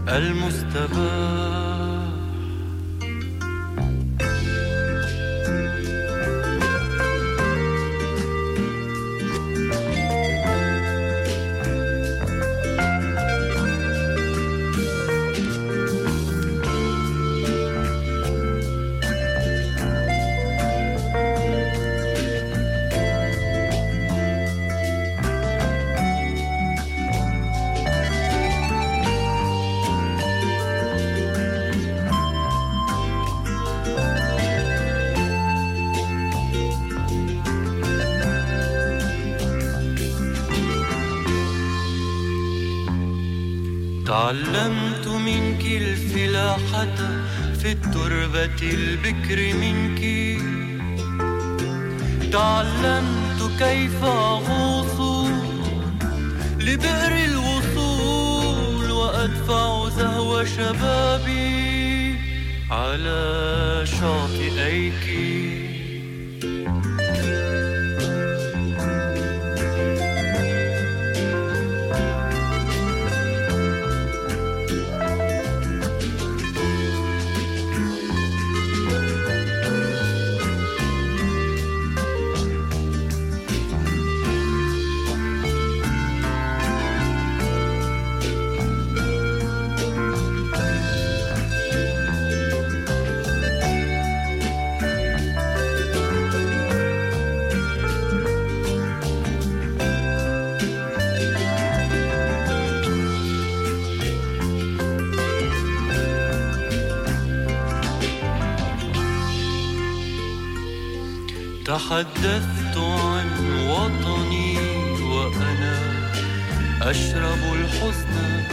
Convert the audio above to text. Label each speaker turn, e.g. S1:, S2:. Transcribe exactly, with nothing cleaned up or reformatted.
S1: المستباح. تعلمت منك الفلاحة في التربة البكر منك، تعلمت كيف أغوص لبئر الوصول وأدفع زهو شبابي على شاطئيك. تحدثت عن وطني وأنا أشرب الحزن